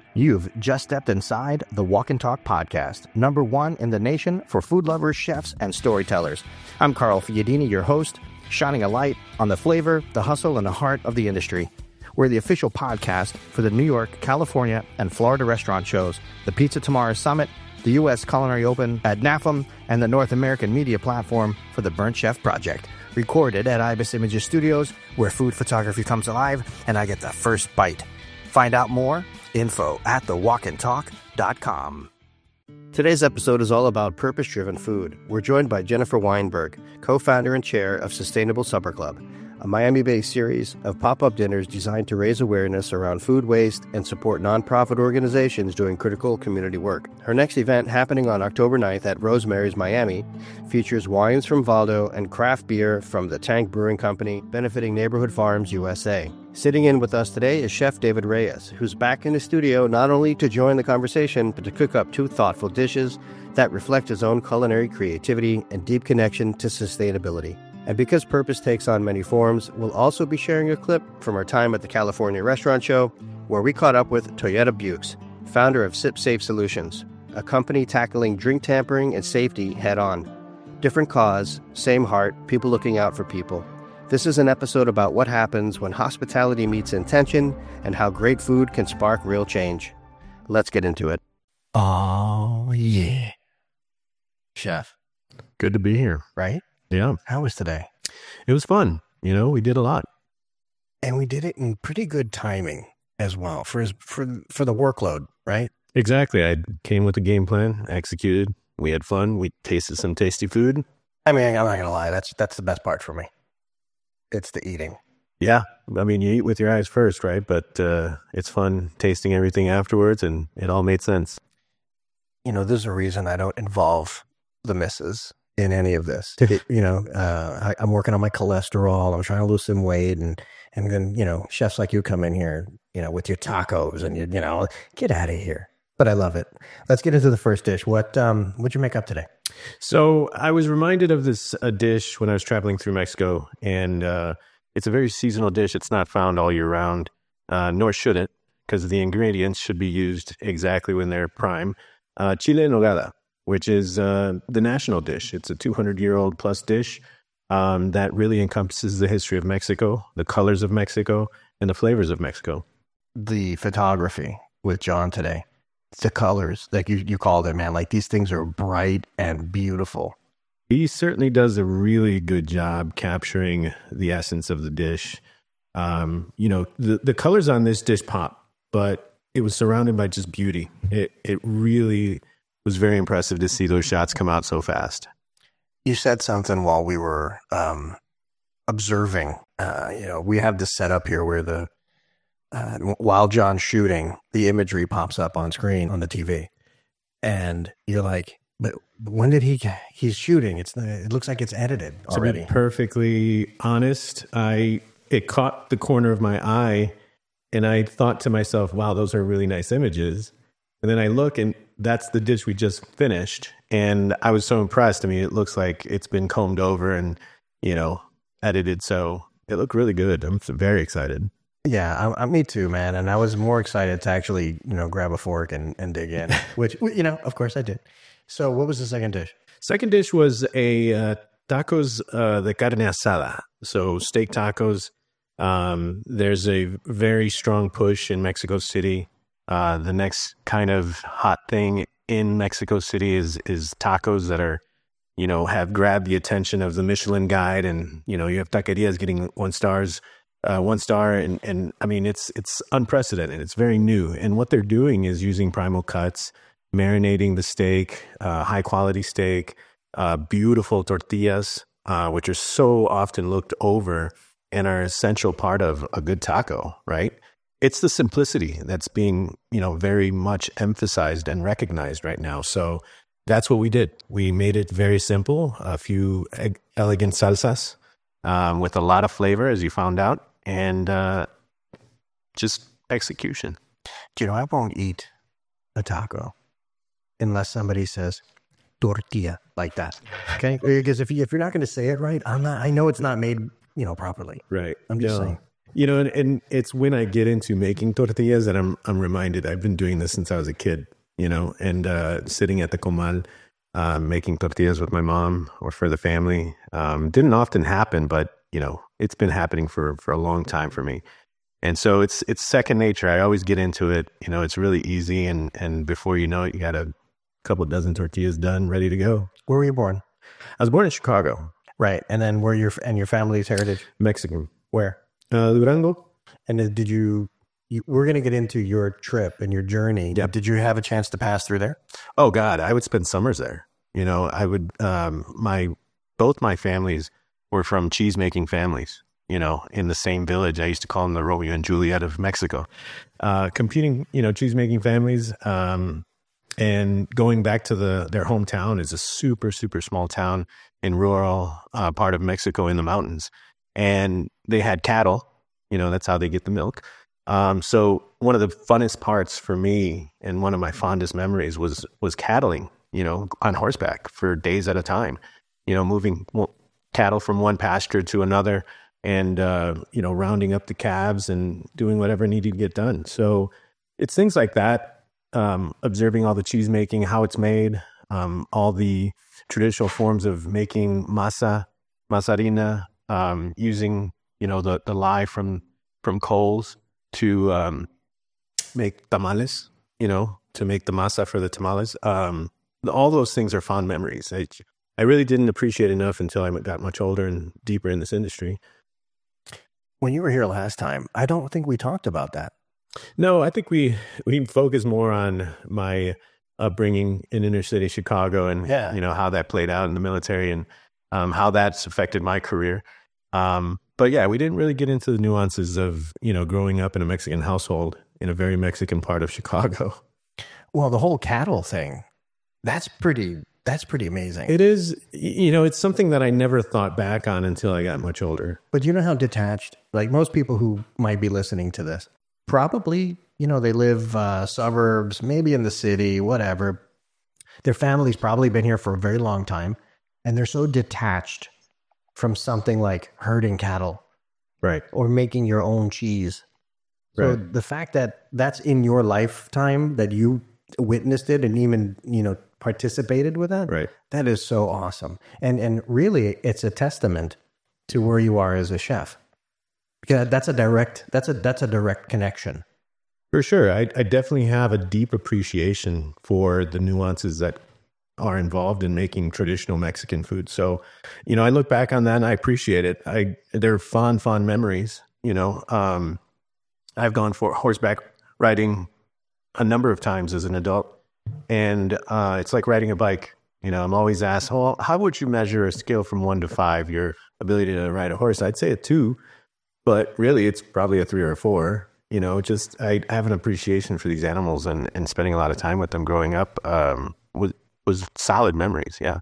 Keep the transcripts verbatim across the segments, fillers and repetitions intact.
You've just stepped inside the Walk and Talk podcast, number one in the nation for food lovers, chefs, and storytellers. I'm Carl Fiadini, your host, shining a light on the flavor, the hustle, and the heart of the industry. We're the official podcast for the New York, California, and Florida restaurant shows, the Pizza Tomorrow Summit, the U S Culinary Open at NAFEM, and the North American media platform for the Burnt Chef Project. Recorded at Ibis Images Studios, where food photography comes alive, and I get the first bite. Find out more, info at the walk and talk dot com. Today's episode is all about purpose-driven food. We're joined by Jennifer Weinberg, co-founder and chair of Sustainable Supper Club, a Miami-based series of pop-up dinners designed to raise awareness around food waste and support nonprofit organizations doing critical community work. Her next event, happening on October ninth at Rosemary's Miami, features wines from Valdo and craft beer from the Tank Brewing Company, benefiting Neighborhood Farms U S A. Sitting in with us today is Chef David Reyes, who's back in the studio not only to join the conversation, but to cook up two thoughtful dishes that reflect his own culinary creativity and deep connection to sustainability. And because purpose takes on many forms, we'll also be sharing a clip from our time at the California Restaurant Show, where we caught up with Toyetta Bukes, founder of Sip Safe Solutions, a company tackling drink tampering and safety head-on. Different cause, same heart, people looking out for people. This is an episode about what happens when hospitality meets intention and how great food can spark real change. Let's get into it. Oh, yeah. Chef. Good to be here. Right? Yeah. How was today? It was fun. You know, we did a lot. And we did it in pretty good timing as well for his, for for the workload, right? Exactly. I came with a game plan, executed. We had fun. We tasted some tasty food. I mean, I'm not going to lie. That's that's the best part for me. It's the eating. Yeah. I mean, you eat with your eyes first, right? But uh, it's fun tasting everything afterwards, and it all made sense. You know, there's a reason I don't involve the missus in any of this. It, you know, uh, I, I'm working on my cholesterol. I'm trying to lose some weight, and and then you know, chefs like you come in here, you know, with your tacos, and you you know, get out of here. But I love it. Let's get into the first dish. What um, what'd you make up today? So I was reminded of this a dish when I was traveling through Mexico, and uh, it's a very seasonal dish. It's not found all year round, uh, nor should it, because the ingredients should be used exactly when they're prime. Uh, chile en nogada, which is uh, the national dish. It's a two hundred year old plus dish um, that really encompasses the history of Mexico, the colors of Mexico, and the flavors of Mexico. The photography with John today, the colors, like you, you called it, man, like these things are bright and beautiful. He certainly does a really good job capturing the essence of the dish. Um, you know, the, the colors on this dish pop, but it was surrounded by just beauty. It it really was very impressive to see those shots come out so fast. You said something while we were um, observing. Uh, you know, we have this setup here where the uh, while John's shooting, the imagery pops up on screen on the T V, and you're like, "But when did he? He's shooting. It's the. It looks like it's edited already." To be perfectly honest, I it caught the corner of my eye, and I thought to myself, "Wow, those are really nice images." And then I look, and that's the dish we just finished. And I was so impressed. I mean, it looks like it's been combed over and, you know, edited. So it looked really good. I'm very excited. Yeah, I, I, me too, man. And I was more excited to actually, you know, grab a fork and, and dig in, which, you know, of course I did. So what was the second dish? Second dish was a uh, tacos uh, de carne asada. So steak tacos. Um, there's a very strong push in Mexico City. Uh, the next kind of hot thing in Mexico City is is tacos that are, you know, have grabbed the attention of the Michelin Guide, and you know, you have taquerias getting one stars, uh, one star, and and I mean, it's it's unprecedented. It's very new, and what they're doing is using primal cuts, marinating the steak, uh, high quality steak, uh, beautiful tortillas, uh, which are so often looked over and are an essential part of a good taco, right? It's the simplicity that's being, you know, very much emphasized and recognized right now. So that's what we did. We made it very simple, a few elegant salsas um, with a lot of flavor, as you found out, and uh, just execution. Do you know, I won't eat a taco unless somebody says tortilla like that. Okay? Because if, you, if you're not going to say it right, I'm not, I know it's not made, you know, properly. Right. I'm just no. saying. You know, and, and it's when I get into making tortillas that I'm I'm reminded I've been doing this since I was a kid, you know, and uh, sitting at the comal, uh, making tortillas with my mom or for the family. Um, didn't often happen, but, you know, it's been happening for, for a long time for me. And so it's it's second nature. I always get into it. You know, it's really easy. And, and before you know it, you got a couple dozen tortillas done, ready to go. Where were you born? I was born in Chicago. Right. And then where your and your family's heritage? Mexican. Where? Uh, Durango. And then did you, you we're going to get into your trip and your journey. Yep. Did you have a chance to pass through there? Oh, God. I would spend summers there. You know, I would, um, my, both my families were from cheese making families, you know, in the same village. I used to call them the Romeo and Juliet of Mexico. Uh, competing, you know, cheese making families. Um, and going back to the, their hometown is a super, super small town in rural uh, part of Mexico in the mountains. And they had cattle, you know, that's how they get the milk. Um, so one of the funnest parts for me and one of my fondest memories was, was cattling, you know, on horseback for days at a time, you know, moving cattle from one pasture to another and, uh, you know, rounding up the calves and doing whatever needed to get done. So it's things like that, um, observing all the cheese making, how it's made, um, all the traditional forms of making masa, masarina, um, using, you know, the, the lye from, from coals to, um, make tamales, you know, to make the masa for the tamales. Um, all those things are fond memories. I, I really didn't appreciate enough until I got much older and deeper in this industry. When you were here last time, I don't think we talked about that. No, I think we, we focused more on my upbringing in inner city Chicago and, yeah. you know, how that played out in the military and, um, how that's affected my career. Um, but yeah, we didn't really get into the nuances of, you know, growing up in a Mexican household in a very Mexican part of Chicago. Well, the whole cattle thing, that's pretty, that's pretty amazing. It is, you know, it's something that I never thought back on until I got much older. But you know how detached, like most people who might be listening to this, probably, you know, they live uh, suburbs, maybe in the city, whatever. Their family's probably been here for a very long time, and they're so detached from something like herding cattle, right, or making your own cheese. So right. The fact that that's in your lifetime, that you witnessed it and even, you know, participated with that, right, that is so awesome. And and really, it's a testament to where you are as a chef, because that's a direct that's a that's a direct connection. For sure, I, I definitely have a deep appreciation for the nuances that are involved in making traditional Mexican food. So, you know, I look back on that and I appreciate it. I they're fond, fond memories. You know, um, I've gone for horseback riding a number of times as an adult, and uh, it's like riding a bike. You know, I'm always asked, "Well, how would you measure a scale from one to five your ability to ride a horse?" I'd say a two, but really, it's probably a three or a four. You know, just I have an appreciation for these animals, and and spending a lot of time with them growing up um, was. was solid memories, yeah.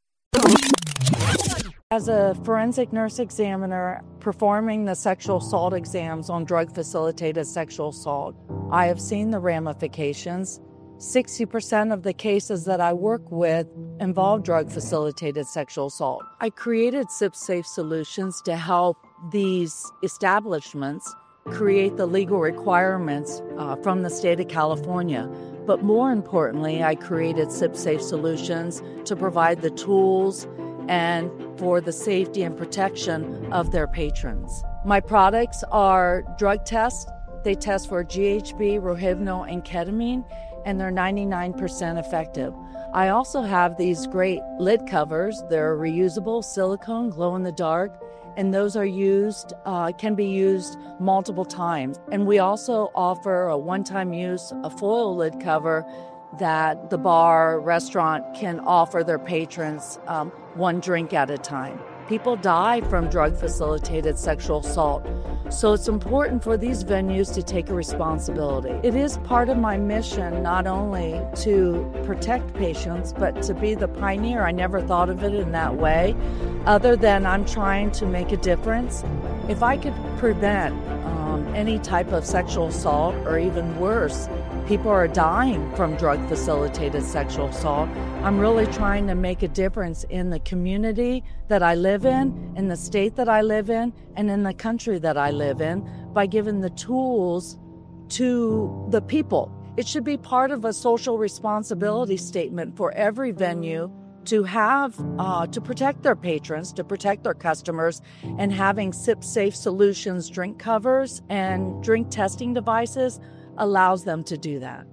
As a forensic nurse examiner performing the sexual assault exams on drug-facilitated sexual assault, I have seen the ramifications. sixty percent of the cases that I work with involve drug-facilitated sexual assault. I created SipSafe Solutions to help these establishments create the legal requirements uh, from the state of California. But more importantly, I created SipSafe Solutions to provide the tools and for the safety and protection of their patrons. My products are drug tests. They test for G H B, Rohypnol, and ketamine, and they're ninety-nine percent effective. I also have these great lid covers. They're reusable, silicone, glow in the dark, and those are used, uh, can be used multiple times. And we also offer a one-time use, a foil lid cover that the bar, restaurant can offer their patrons um, one drink at a time. People die from drug-facilitated sexual assault, so it's important for these venues to take a responsibility. It is part of my mission not only to protect patients, but to be the pioneer. I never thought of it in that way, other than I'm trying to make a difference. If I could prevent um, any type of sexual assault, or even worse, people are dying from drug-facilitated sexual assault, I'm really trying to make a difference in the community that I live in, in the state that I live in, and in the country that I live in, by giving the tools to the people. It should be part of a social responsibility statement for every venue to have, uh, to protect their patrons, to protect their customers, and having Sip Safe Solutions drink covers and drink testing devices allows them to do that.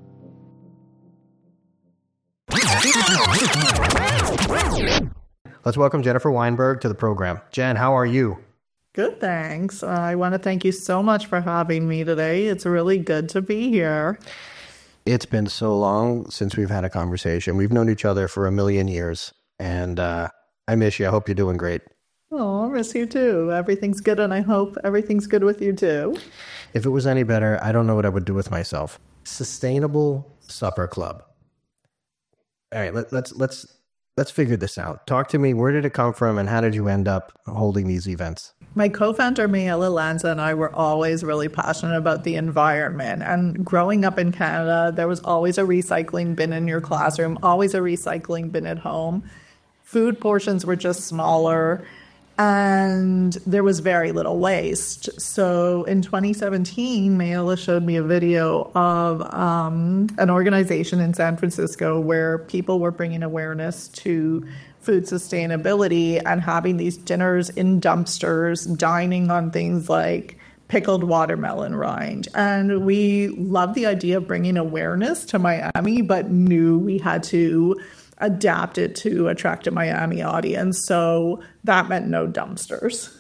Let's welcome Jennifer Weinberg to the program. Jen, how are you? Good, thanks. Uh, I want to thank you so much for having me today. It's really good to be here. It's been so long since we've had a conversation. We've known each other for a million years, and uh, I miss you. I hope you're doing great. Oh, I miss you too. Everything's good, and I hope everything's good with you too. If it was any better, I don't know what I would do with myself. Sustainable Supper Club. All right, let, let's let's let's figure this out. Talk to me. Where did it come from, and how did you end up holding these events? My co-founder, Mayela Lanza, and I were always really passionate about the environment. And growing up in Canada, there was always a recycling bin in your classroom, always a recycling bin at home. Food portions were just smaller, and there was very little waste. So in twenty seventeen, Mayela showed me a video of um, an organization in San Francisco where people were bringing awareness to food sustainability and having these dinners in dumpsters, dining on things like pickled watermelon rind. And we loved the idea of bringing awareness to Miami, but knew we had to adapt it to attract a Miami audience. So that meant no dumpsters.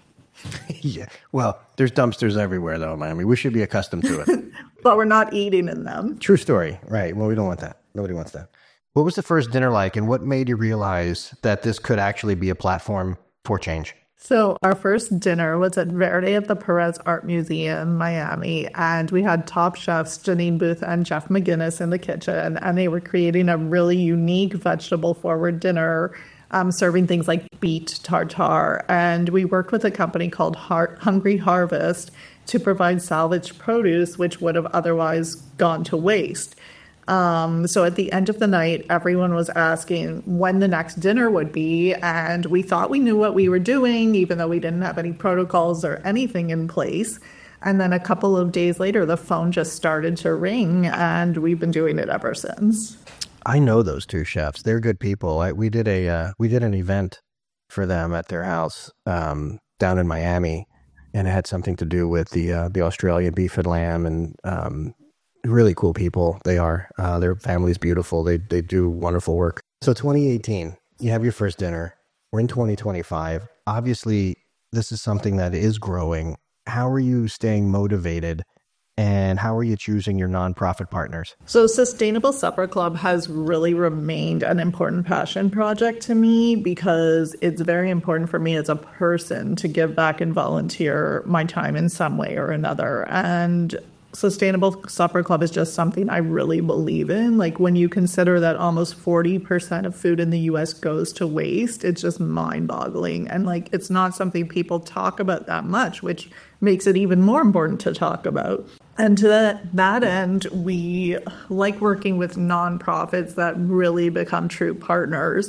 Yeah. Well, there's dumpsters everywhere, though, Miami. We should be accustomed to it. But we're not eating in them. True story. Right. Well, we don't want that. Nobody wants that. What was the first dinner like, and what made you realize that this could actually be a platform for change? So our first dinner was at Verde at the Perez Art Museum, Miami, and we had top chefs Janine Booth and Jeff McGinnis in the kitchen, and they were creating a really unique vegetable-forward dinner, um, serving things like beet tartare. And we worked with a company called Har- Hungry Harvest to provide salvaged produce, which would have otherwise gone to waste. Um, so at the end of the night, everyone was asking when the next dinner would be, and we thought we knew what we were doing, even though we didn't have any protocols or anything in place. And then a couple of days later, the phone just started to ring, and we've been doing it ever since. I know those two chefs. They're good people. I, we did a uh, we did an event for them at their house um, down in Miami, and it had something to do with the uh, the Australian beef and lamb, and um, really cool people they are. Uh, their family's beautiful. They they do wonderful work. So twenty eighteen, you have your first dinner. We're in twenty twenty-five. Obviously, this is something that is growing. How are you staying motivated, and how are you choosing your nonprofit partners? So Sustainable Supper Club has really remained an important passion project to me because it's very important for me as a person to give back and volunteer my time in some way or another. And Sustainable Supper Club is just something I really believe in. Like when you consider that almost forty percent of food in the U S goes to waste, it's just mind-boggling. And like it's not something people talk about that much, which makes it even more important to talk about. And to that, that end, we like working with nonprofits that really become true partners.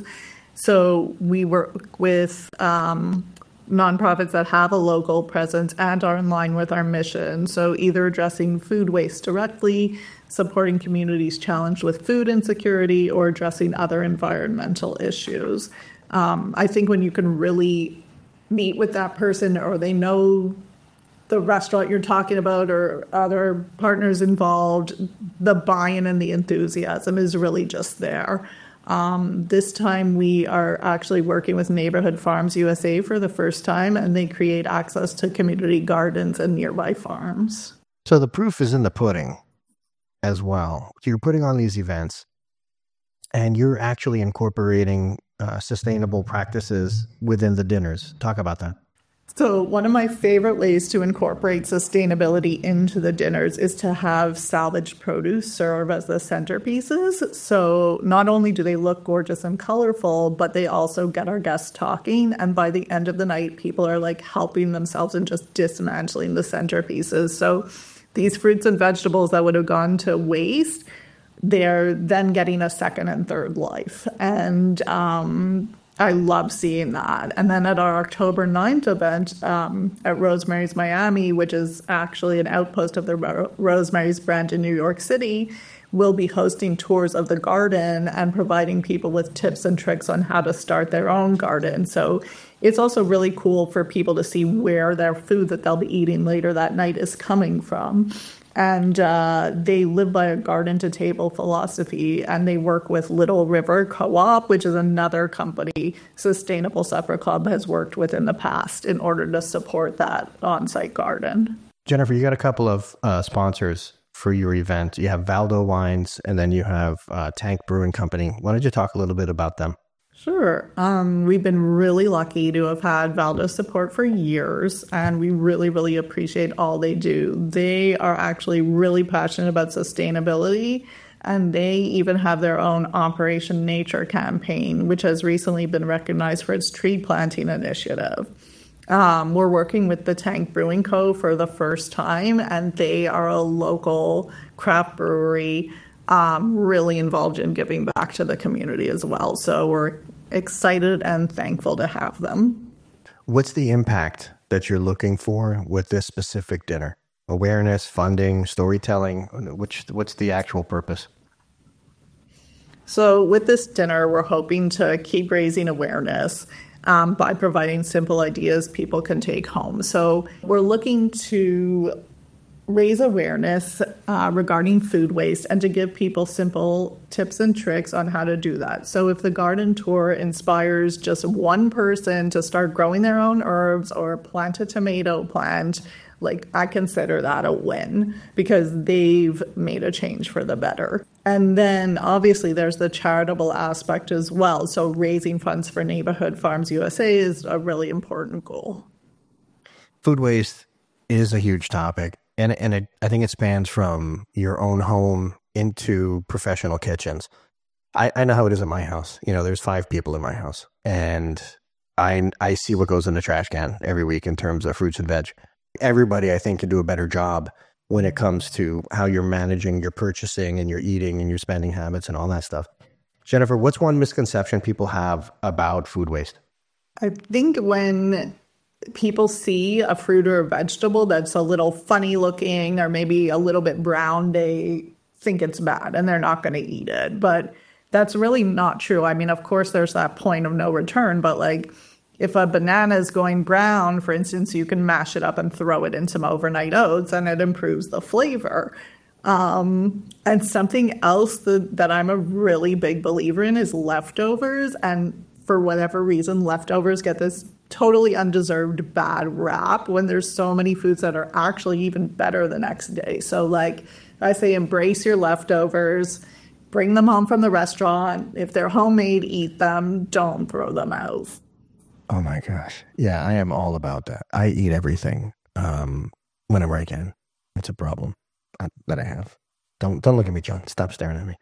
So we work with um, nonprofits that have a local presence and are in line with our mission. So either addressing food waste directly, supporting communities challenged with food insecurity, or addressing other environmental issues. Um, I think when you can really meet with that person, or they know the restaurant you're talking about or other partners involved, the buy-in and the enthusiasm is really just there. Um, this time we are actually working with Neighborhood Farms U S A for the first time, and they create access to community gardens and nearby farms. So the proof is in the pudding as well. So you're putting on these events, and you're actually incorporating uh, sustainable practices within the dinners. Talk about that. So one of my favorite ways to incorporate sustainability into the dinners is to have salvaged produce serve as the centerpieces. So not only do they look gorgeous and colorful, but they also get our guests talking. And by the end of the night, people are like helping themselves and just dismantling the centerpieces. So these fruits and vegetables that would have gone to waste, they're then getting a second and third life. And um I love seeing that. And then at our October ninth event um, at Rosemary's Miami, which is actually an outpost of the Ro- Rosemary's brand in New York City, we'll be hosting tours of the garden and providing people with tips and tricks on how to start their own garden. So it's also really cool for people to see where their food that they'll be eating later that night is coming from. And uh, they live by a garden-to-table philosophy, and they work with Little River Co-op, which is another company Sustainable Supper Club has worked with in the past in order to support that on-site garden. Jennifer, you got a couple of uh, sponsors for your event. You have Valdo Wines, and then you have uh, Tank Brewing Company. Why don't you talk a little bit about them? Sure. Um, we've been really lucky to have had Valdo's support for years, and we really, really appreciate all they do. They are actually really passionate about sustainability, and they even have their own Operation Nature campaign, which has recently been recognized for its tree planting initiative. Um, we're working with the Tank Brewing Co. for the first time, and they are a local craft brewery um, really involved in giving back to the community as well. So we're excited and thankful to have them. What's the impact that you're looking for with this specific dinner? Awareness, funding, storytelling? Which, what's the actual purpose? So with this dinner, we're hoping to keep raising awareness um, by providing simple ideas people can take home. So we're looking to raise awareness uh, regarding food waste and to give people simple tips and tricks on how to do that. So if the garden tour inspires just one person to start growing their own herbs or plant a tomato plant, like I consider that a win because they've made a change for the better. And then obviously there's the charitable aspect as well. So raising funds for Neighborhood Farms U S A is a really important goal. Food waste is a huge topic. And and it, I think it spans from your own home into professional kitchens. I, I know how it is at my house. You know, there's five people in my house. And I I see what goes in the trash can every week in terms of fruits and veg. Everybody, I think, can do a better job when it comes to how you're managing your purchasing and your eating and your spending habits and all that stuff. Jennifer, what's one misconception people have about food waste? I think when people see a fruit or a vegetable that's a little funny looking or maybe a little bit brown, they think it's bad and they're not going to eat it. But that's really not true. I mean, of course, there's that point of no return, but like if a banana is going brown, for instance, you can mash it up and throw it in some overnight oats and it improves the flavor. Um, and something else that, that I'm a really big believer in is leftovers. And for whatever reason, leftovers get this totally undeserved bad rap when there's so many foods that are actually even better the next day. So like I say, embrace your leftovers, bring them home from the restaurant. If they're homemade, eat them. Don't throw them out. Oh my gosh. Yeah, I am all about that. I eat everything um, whenever I can. It's a problem uh, that I have. Don't don't look at me, John. Stop staring at me.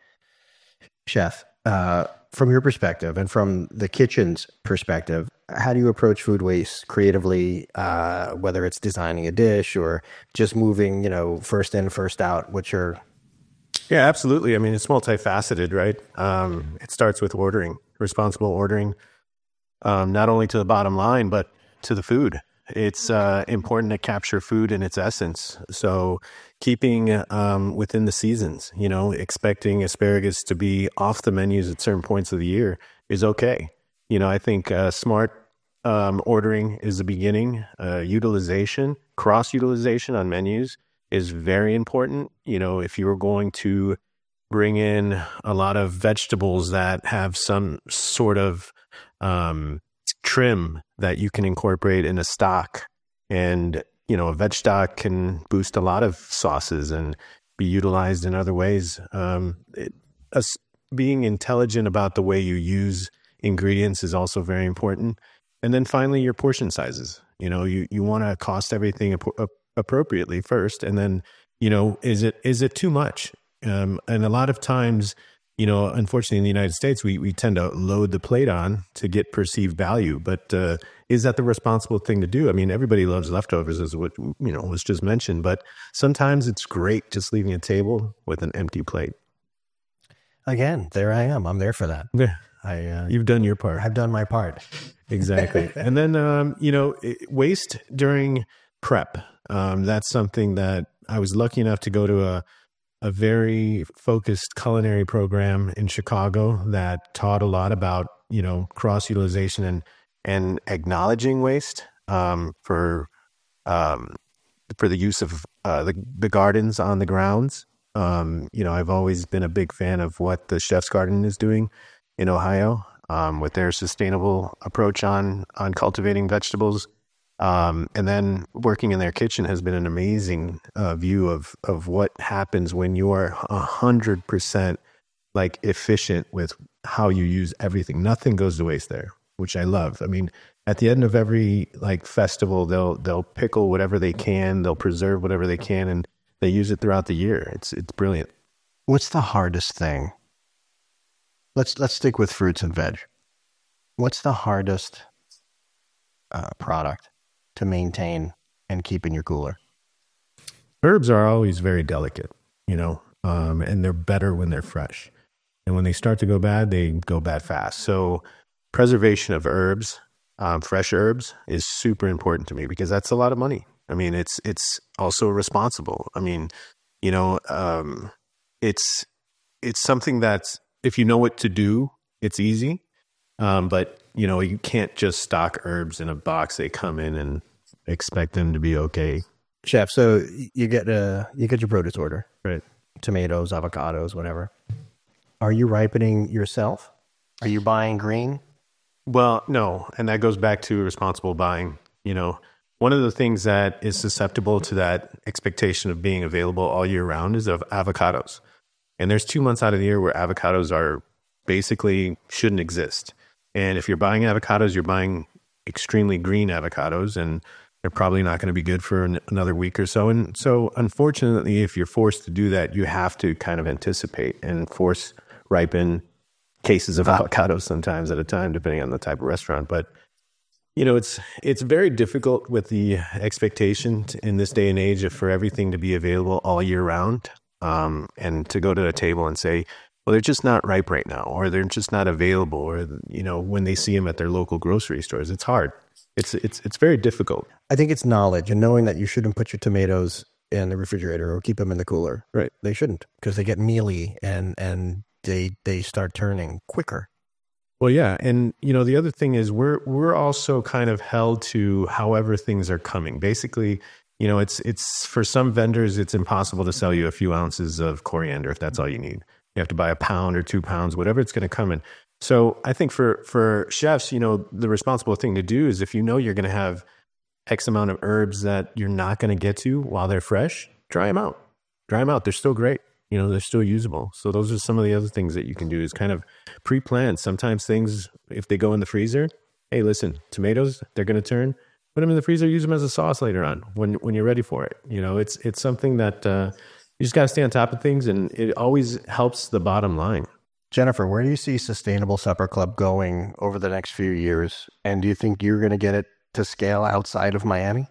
Chef, uh, from your perspective and from the kitchen's perspective, how do you approach food waste creatively, uh, whether it's designing a dish or just moving, you know, first in, first out? What's your... Yeah, absolutely. I mean, it's multifaceted, right? Um, it starts with ordering, responsible ordering, um, not only to the bottom line, but to the food. It's uh, important to capture food in its essence. So keeping um, within the seasons, you know, expecting asparagus to be off the menus at certain points of the year is okay. You know, I think uh, smart um, ordering is the beginning. Uh, utilization, cross-utilization on menus is very important. You know, if you were going to bring in a lot of vegetables that have some sort of um, trim that you can incorporate in a stock, and, you know, a veg stock can boost a lot of sauces and be utilized in other ways. Um, it, uh, being intelligent about the way you use ingredients is also very important. And then finally, your portion sizes. You know, you, you want to cost everything ap- appropriately first. And then, you know, is it is it too much? Um, and a lot of times, you know, unfortunately in the United States, we, we tend to load the plate on to get perceived value. But uh, is that the responsible thing to do? I mean, everybody loves leftovers, as what, you know, was just mentioned. But sometimes it's great just leaving a table with an empty plate. Again, there I am. I'm there for that. Yeah. I uh, You've done your part. I've done my part. Exactly. And then, um, you know, waste during prep. Um, that's something that I was lucky enough to go to a, a very focused culinary program in Chicago that taught a lot about, you know, cross utilization and, and acknowledging waste, um, for, um, for the use of, uh, the, the gardens on the grounds. Um, you know, I've always been a big fan of what the Chef's Garden is doing in Ohio, um, with their sustainable approach on, on cultivating vegetables. Um, and then working in their kitchen has been an amazing uh, view of, of what happens when you are a hundred percent like efficient with how you use everything. Nothing goes to waste there, which I love. I mean, at the end of every like festival, they'll, they'll pickle whatever they can, they'll preserve whatever they can, and they use it throughout the year. It's, it's brilliant. What's the hardest thing? Let's, let's stick with fruits and veg. What's the hardest uh, product to maintain and keep in your cooler? Herbs are always very delicate, you know, um, and they're better when they're fresh. And when they start to go bad, they go bad fast. So preservation of herbs, um, fresh herbs, is super important to me because that's a lot of money. I mean, it's it's also responsible. I mean, you know, um, it's it's something that's, if you know what to do, it's easy. Um, but, you know, you can't just stock herbs in a box. They come in and expect them to be okay. Chef, so you get uh, you get your produce order. Right. Tomatoes, avocados, whatever. Are you ripening yourself? Are you buying green? Well, no. And that goes back to responsible buying. You know, one of the things that is susceptible to that expectation of being available all year round is of avocados. And there's two months out of the year where avocados are basically shouldn't exist. And if you're buying avocados, you're buying extremely green avocados, and they're probably not going to be good for an, another week or so. And so unfortunately, if you're forced to do that, you have to kind of anticipate and force ripen cases of avocados sometimes at a time, depending on the type of restaurant. But, you know, it's it's very difficult with the expectation in this day and age of for everything to be available all year round, um, and to go to a table and say, well, they're just not ripe right now, or they're just not available, or, you know, when they see them at their local grocery stores. It's hard. It's it's it's very difficult. I think it's knowledge and knowing that you shouldn't put your tomatoes in the refrigerator or keep them in the cooler. Right. They shouldn't, because they get mealy and and they they start turning quicker. Well, yeah, and you know the other thing is we're we're also kind of held to however things are coming. Basically, you know, it's it's for some vendors it's impossible to sell you a few ounces of coriander if that's all you need. You have to buy a pound or two pounds, whatever it's going to come in. So I think for, for chefs, you know, the responsible thing to do is if you know you're going to have X amount of herbs that you're not going to get to while they're fresh, dry them out. Dry them out. They're still great. You know, they're still usable. So those are some of the other things that you can do is kind of pre-plan. Sometimes things, if they go in the freezer, hey, listen, tomatoes, they're going to turn. Put them in the freezer, use them as a sauce later on when when you're ready for it. You know, it's it's something that... Uh, You just got to stay on top of things, and it always helps the bottom line. Jennifer, where do you see Sustainable Supper Club going over the next few years? And do you think you're going to get it to scale outside of Miami?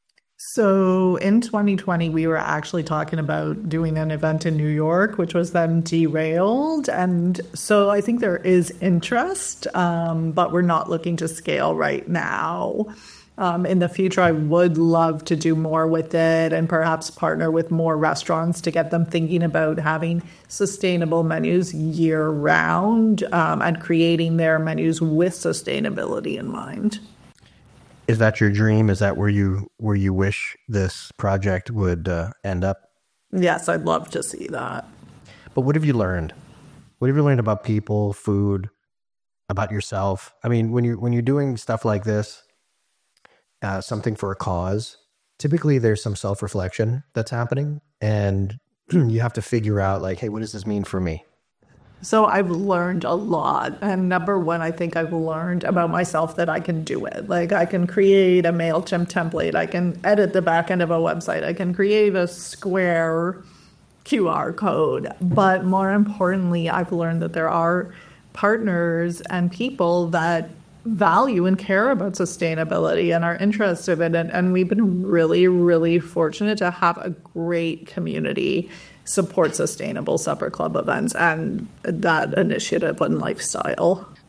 So in twenty twenty, we were actually talking about doing an event in New York, which was then derailed. And so I think there is interest, um, but we're not looking to scale right now. Um, in the future, I would love to do more with it and perhaps partner with more restaurants to get them thinking about having sustainable menus year round, um, and creating their menus with sustainability in mind. Is that your dream? Is that where you where you wish this project would uh, end up? Yes, I'd love to see that. But what have you learned? What have you learned about people, food, about yourself? I mean, when you when you're doing stuff like this, Uh, something for a cause, typically there's some self-reflection that's happening, and you have to figure out like, hey, what does this mean for me? So I've learned a lot. And number one, I think I've learned about myself that I can do it. Like I can create a MailChimp template. I can edit the back end of a website. I can create a Square Q R code. But more importantly, I've learned that there are partners and people that value and care about sustainability and are interested in it. And we've been really, really fortunate to have a great community support Sustainable Supper Club events and that initiative and lifestyle.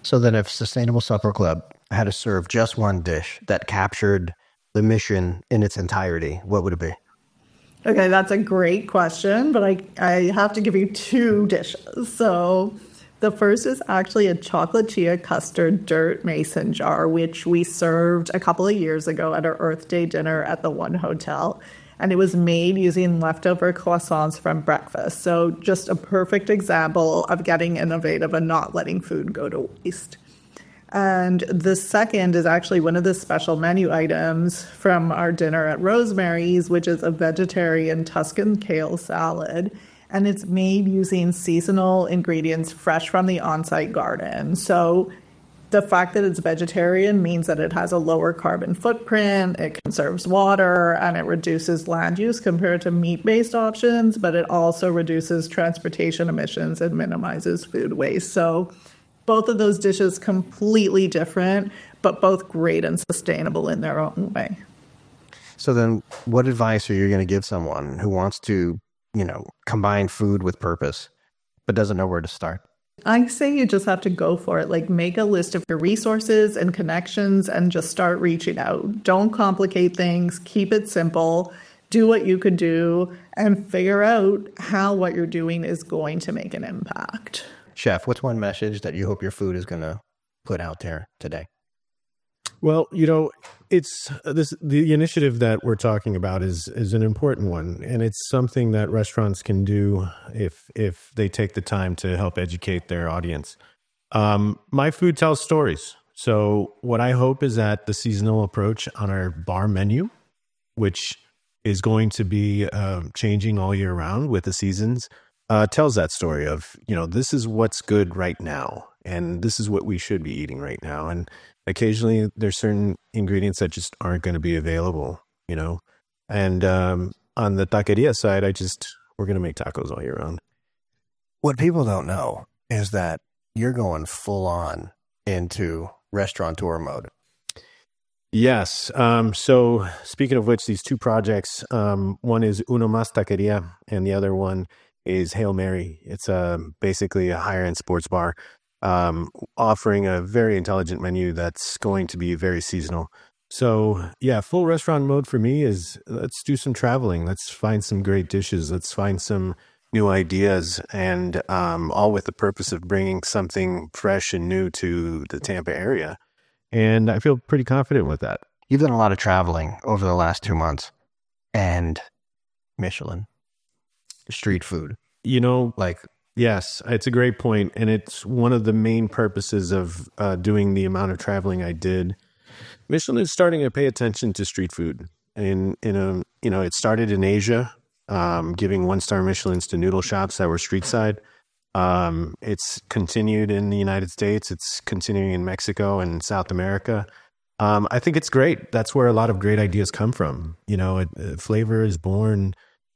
So then if Sustainable Supper Club had to serve just one dish that captured the mission in its entirety, what would it be? Okay, that's a great question, but I, I have to give you two dishes. So the first is actually a chocolate chia custard dirt mason jar, which we served a couple of years ago at our Earth Day dinner at the One Hotel. And it was made using leftover croissants from breakfast. So just a perfect example of getting innovative and not letting food go to waste. And the second is actually one of the special menu items from our dinner at Rosemary's, which is a vegetarian Tuscan kale salad. And it's made using seasonal ingredients fresh from the on-site garden. So the fact that it's vegetarian means that it has a lower carbon footprint, it conserves water, and it reduces land use compared to meat-based options, but it also reduces transportation emissions and minimizes food waste. So both of those dishes completely different, but both great and sustainable in their own way. So then what advice are you going to give someone who wants to, you know, combine food with purpose, but doesn't know where to start? I say you just have to go for it. Like, make a list of your resources and connections and just start reaching out. Don't complicate things. Keep it simple. Do what you could do and figure out how what you're doing is going to make an impact. Chef, what's one message that you hope your food is going to put out there today? Well, you know, it's this the initiative that we're talking about is is an important one, and it's something that restaurants can do if if they take the time to help educate their audience. Um, my food tells stories. So what I hope is that the seasonal approach on our bar menu, which is going to be uh, changing all year round with the seasons, uh, tells that story of, you know, this is what's good right now, and this is what we should be eating right now. And occasionally there's certain ingredients that just aren't going to be available, you know. And um, on the taqueria side, I just, we're going to make tacos all year round. What people don't know is that you're going full on into restaurateur mode. Yes. Um, so speaking of which, these two projects, um, one is Uno Mas Taqueria and the other one is Hail Mary. It's a, basically a higher end sports bar, um, offering a very intelligent menu that's going to be very seasonal. So yeah, full restaurant mode for me is let's do some traveling. Let's find some great dishes. Let's find some new ideas, and um, all with the purpose of bringing something fresh and new to the Tampa area. And I feel pretty confident with that. You've done a lot of traveling over the last two months and Michelin, street food. You know, like, yes, it's a great point. And it's one of the main purposes of uh, doing the amount of traveling I did. Michelin is starting to pay attention to street food. And, in a, you know, it started in Asia, um, giving one-star Michelins to noodle shops that were street side. Um, it's continued in the United States. It's continuing in Mexico and South America. Um, I think it's great. That's where a lot of great ideas come from. You know, it, uh, flavor is born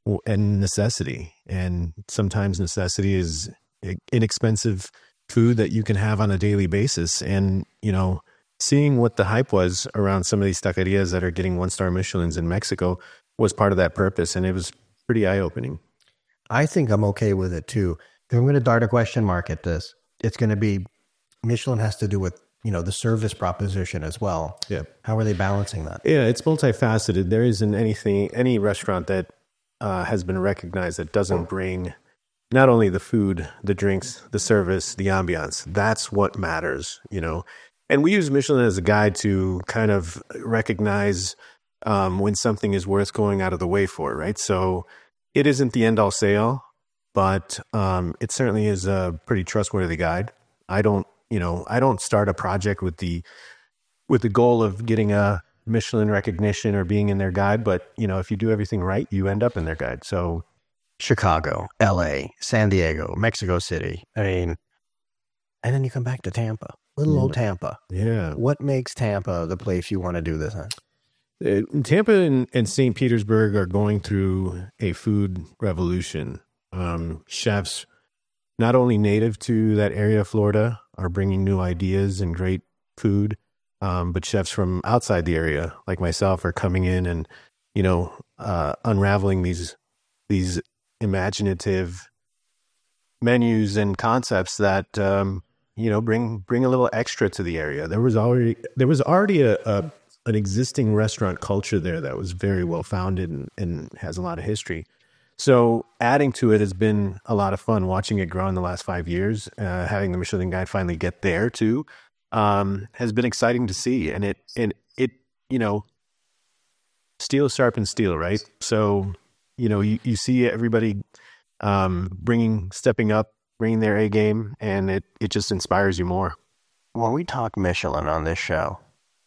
in necessity, and sometimes necessity is inexpensive food that you can have on a daily basis. And, you know, seeing what the hype was around some of these taquerias that are getting one-star Michelins in Mexico was part of that purpose, and it was pretty eye-opening. I think I'm okay with it too. I'm going to dart a question mark at this. It's going to be, Michelin has to do with, you know, the service proposition as well. Yeah. How are they balancing that? Yeah, it's multifaceted. There isn't anything, any restaurant that uh, has been recognized that doesn't bring not only the food, the drinks, the service, the ambiance. That's what matters, you know. And we use Michelin as a guide to kind of recognize um, when something is worth going out of the way for, right? So it isn't the end-all say-all, but um, it certainly is a pretty trustworthy guide. I don't, you know, I don't start a project with the with the goal of getting a Michelin recognition or being in their guide, but you know, if you do everything right, you end up in their guide. So, Chicago, L A, San Diego, Mexico City. I mean, and then you come back to Tampa, little old Tampa. Yeah, what makes Tampa the place you want to do this in? Uh, Tampa and, and Saint Petersburg are going through a food revolution. Um, chefs, not only native to that area of Florida, are bringing new ideas and great food, um, but chefs from outside the area, like myself, are coming in and, you know, uh, unraveling these these imaginative menus and concepts that, um, you know, bring bring a little extra to the area. There was already there was already a, a an existing restaurant culture there that was very well founded and, and has a lot of history. So adding to it has been a lot of fun. Watching it grow in the last five years, uh, having the Michelin Guide finally get there too, um, has been exciting to see. And it and it you know, steel sharpens steel, right? So you know, you, you see everybody um, bringing, stepping up, bringing their A game, and it it just inspires you more. When we talk Michelin on this show,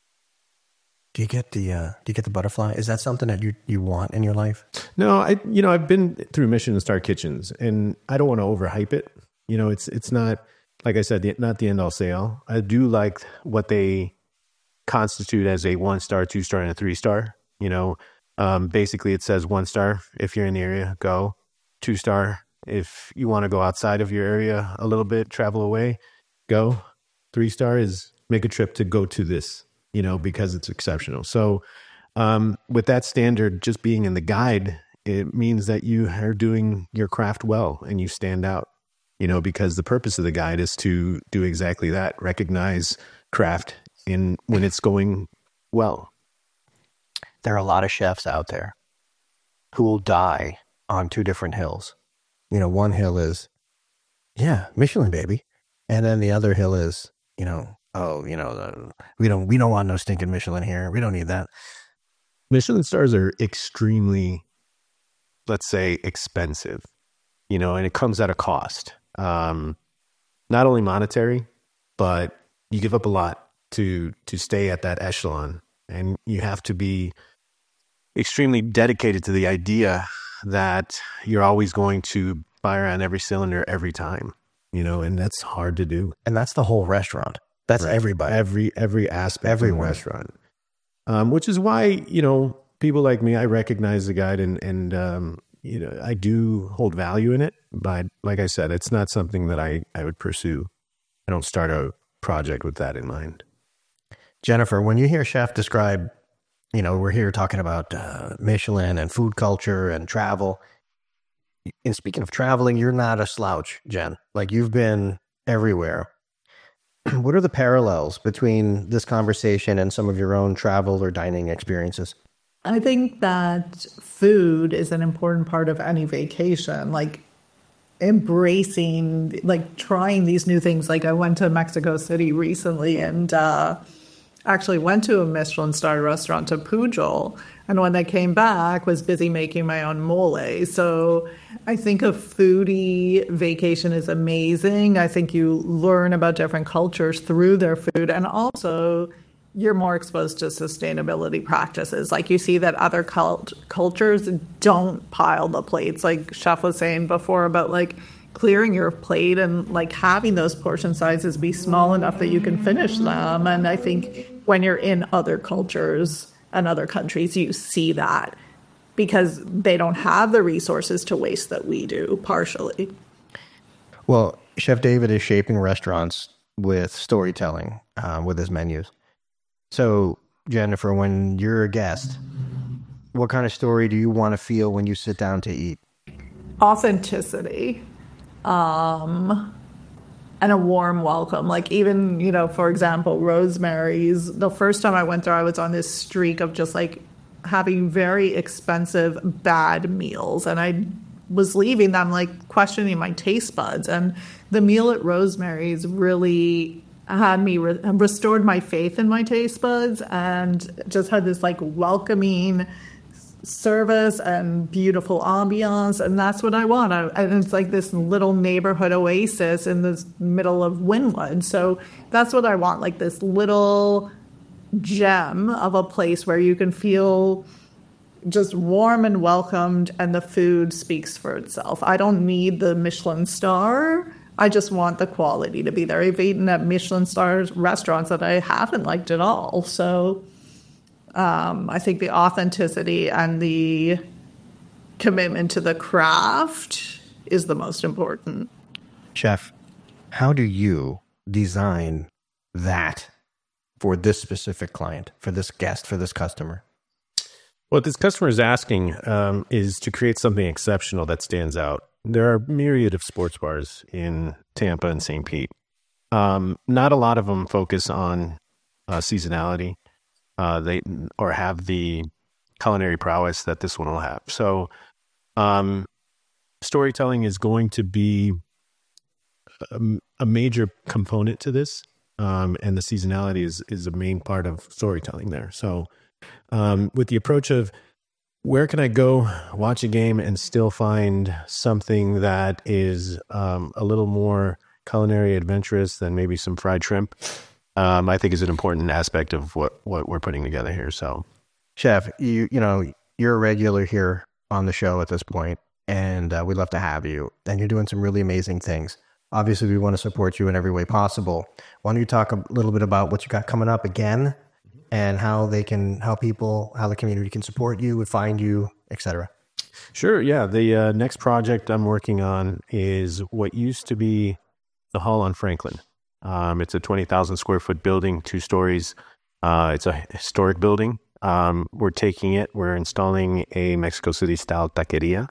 do you get the uh, do you get the butterfly? Is that something that you, you want in your life? No, I you know I've been through Michelin star kitchens, and I don't want to overhype it. You know, it's it's not, like I said, the, not the end all say all. I do like what they constitute as a one star, two star, and a three star. You know, um, basically it says one star if you're in the area, go. Two star if you want to go outside of your area a little bit, travel away, go. Three star is make a trip to go to this, you know, because it's exceptional. So um, with that standard, just being in the guide, it means that you are doing your craft well and you stand out, you know, because the purpose of the guide is to do exactly that, recognize craft in when it's going well. There are a lot of chefs out there who will die on two different hills. You know, one hill is, yeah, Michelin, baby. And then the other hill is, you know, oh, you know, uh, we don't we don't want no stinking Michelin here. We don't need that. Michelin stars are extremely, let's say, expensive, you know, and it comes at a cost. Um, not only monetary, but you give up a lot to to stay at that echelon. And you have to be extremely dedicated to the idea that you're always going to fire on every cylinder every time, you know, and that's hard to do. And that's the whole restaurant. That's right. Everybody. Every every aspect Everyone. of the restaurant. Um, which is why, you know, people like me, I recognize the guide and, and um, you know, I do hold value in it. But like I said, it's not something that I, I would pursue. I don't start a project with that in mind. Jennifer, when you hear chef describe, you know, we're here talking about uh, Michelin and food culture and travel. And speaking of traveling, you're not a slouch, Jen. Like, you've been everywhere. What are the parallels between this conversation and some of your own travel or dining experiences? I think that food is an important part of any vacation. Like, embracing, like trying these new things. Like, I went to Mexico City recently and uh, actually went to a Michelin star restaurant, to Pujol. And when I came back, was busy making my own mole. So I think a foodie vacation is amazing. I think you learn about different cultures through their food. And also, you're more exposed to sustainability practices. Like, you see that other cult- cultures don't pile the plates. Like Chef was saying before about like clearing your plate and like having those portion sizes be small enough that you can finish them. And I think when you're in other cultures and other countries, you see that because they don't have the resources to waste that we do, partially. Well, Chef David is shaping restaurants with storytelling, uh, with his menus. So, Jennifer, when you're a guest, what kind of story do you want to feel when you sit down to eat? Authenticity. Um, and a warm welcome. Like, even, you know, for example, Rosemary's, the first time I went there, I was on this streak of just like having very expensive, bad meals. And I was leaving them like questioning my taste buds. And the meal at Rosemary's really had me re- restored my faith in my taste buds and just had this like welcoming service and beautiful ambiance, and that's what I want. I, and it's like this little neighborhood oasis in the middle of Wynwood. So that's what I want, like this little gem of a place where you can feel just warm and welcomed, and the food speaks for itself. I don't need the Michelin star. I just want the quality to be there. I've eaten at Michelin stars restaurants that I haven't liked at all. So Um, I think the authenticity and the commitment to the craft is the most important. Chef, how do you design that for this specific client, for this guest, for this customer? What this customer is asking um, is to create something exceptional that stands out. There are a myriad of sports bars in Tampa and Saint Pete. Um, not a lot of them focus on uh, seasonality, uh, they or have the culinary prowess that this one will have. So, um, storytelling is going to be a, a major component to this, um, and the seasonality is is a main part of storytelling there. So, um, with the approach of where can I go watch a game and still find something that is um, a little more culinary adventurous than maybe some fried shrimp, um, I think is an important aspect of what, what we're putting together here. So, Chef, you you know, you're a regular here on the show at this point, and uh, we'd love to have you. And you're doing some really amazing things. Obviously, we want to support you in every way possible. Why don't you talk a little bit about what you got coming up again, and how they can, how people, how the community can support you, would find you, et cetera. Sure. Yeah. The uh, next project I'm working on is what used to be the Hall on Franklin. Um, it's a twenty thousand square foot building, two stories. Uh, it's a historic building. Um, we're taking it, we're installing a Mexico City style taqueria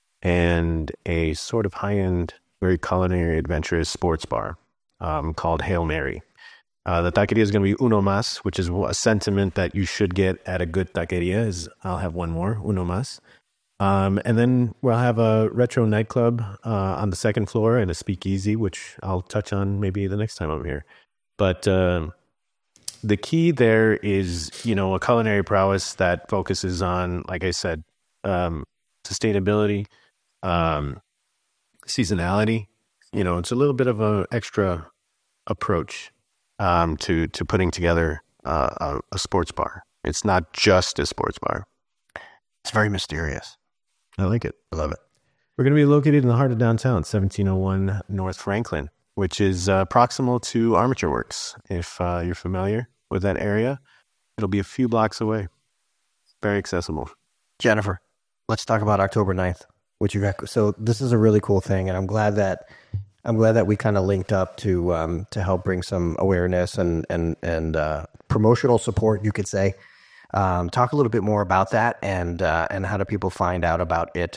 and a sort of high end, very culinary, adventurous sports bar um, called Hail Mary. Uh, the taqueria is going to be uno más, which is a sentiment that you should get at a good taqueria. Is I'll have one more, uno más. Um, and then we'll have a retro nightclub uh, on the second floor and a speakeasy, which I'll touch on maybe the next time I'm here. But uh, the key there is, you know, a culinary prowess that focuses on, like I said, um, sustainability, um, seasonality. You know, it's a little bit of an extra approach um, to to putting together uh, a, a sports bar. It's not just a sports bar. It's very mysterious. I like it. I love it. We're going to be located in the heart of downtown, seventeen oh one North Franklin, which is uh, proximal to Armature Works. If uh, you're familiar with that area, it'll be a few blocks away. Very accessible. Jennifer, let's talk about October ninth. What you got? So this is a really cool thing, and I'm glad that I'm glad that we kind of linked up to um, to help bring some awareness and and and uh, promotional support, you could say. Um, talk a little bit more about that, and uh, and how do people find out about it?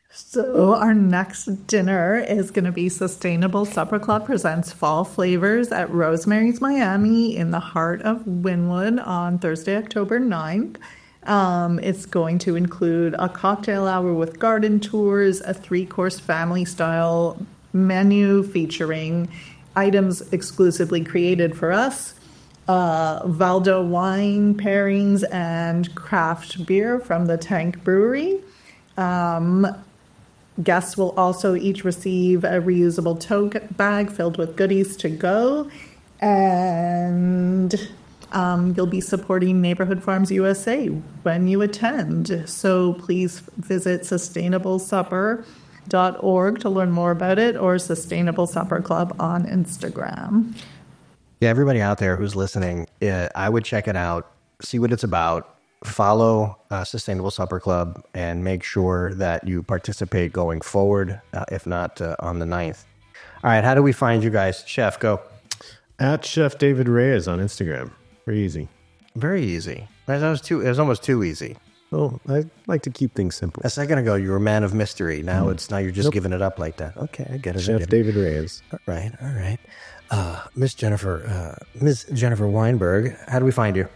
So our next dinner is going to be Sustainable Supper Club presents Fall Flavors at Rosemary's Miami in the heart of Wynwood on Thursday, October ninth. Um, it's going to include a cocktail hour with garden tours, a three-course family-style menu featuring items exclusively created for us, uh, Valdo wine pairings, and craft beer from the Tank Brewery. Um, guests will also each receive a reusable tote bag filled with goodies to go, and um, you'll be supporting Neighborhood Farms U S A when you attend. So please visit sustainable supper dot org to learn more about it, or Sustainable Supper Club on Instagram. Yeah, everybody out there who's listening, uh, I would check it out, see what it's about, follow uh, Sustainable Supper Club, and make sure that you participate going forward, uh, if not uh, on the ninth. All right, how do we find you guys? Chef, go. At Chef David Reyes on Instagram. Very easy. Very easy. That was too. It was almost too easy. Well, I like to keep things simple. A second ago, you were a man of mystery. Now Mm. it's now you're just Nope. giving it up like that. Okay, I get it. I Chef get it. David Reyes. All right, all right. Uh, Miss Jennifer, uh, Miss Jennifer Weinberg, how do we find you?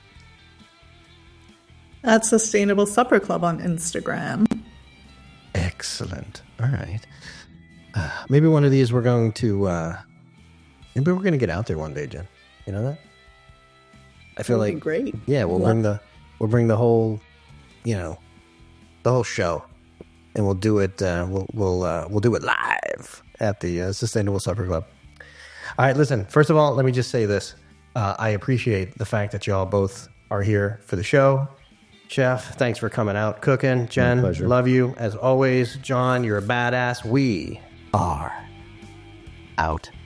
At Sustainable Supper Club on Instagram. Excellent. All right. Uh, maybe one of these we're going to. Uh, maybe we're going to get out there one day, Jen. You know that? I feel That would be like great. Yeah, we'll Love- bring the we'll bring the whole, you know, the whole show, and we'll do it. Uh, we'll we'll uh, we'll do it live at the uh, Sustainable Supper Club. All right, listen. First of all, let me just say this: uh, I appreciate the fact that y'all both are here for the show. Chef, thanks for coming out, cooking. Jen, pleasure. love you as always. John, you're a badass. We are out.